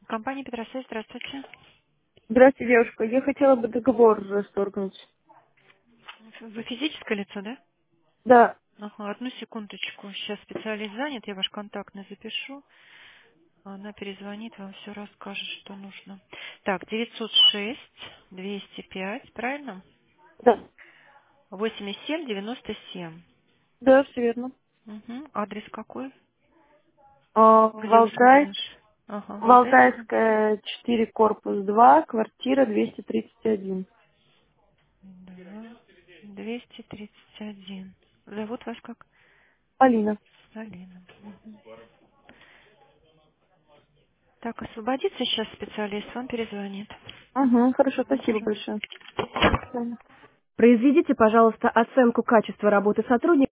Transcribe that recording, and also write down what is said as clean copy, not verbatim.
Компания Петросвязь, здравствуйте. Здравствуйте, девушка. Я хотела бы договор расторгнуть. Вы физическое лицо, да? Да, Ага, одну секундочку. Сейчас специалист занят, я ваш контактный запишу. Она перезвонит, вам все расскажет, что нужно. Так, 906-205, правильно? да, 87-97. да, все верно. Угу. Адрес какой? Где услуги Валдай, наши? Ага, Валдайская. Валдайская, 4, корпус 2, квартира 231. Да. 231. Зовут вас как? Полина. Алина. Мгм. Так, освободится сейчас специалист, вам перезвонит. Угу, хорошо, спасибо Хорошо. большое. До свидания. Произведите, пожалуйста, оценку качества работы сотрудника.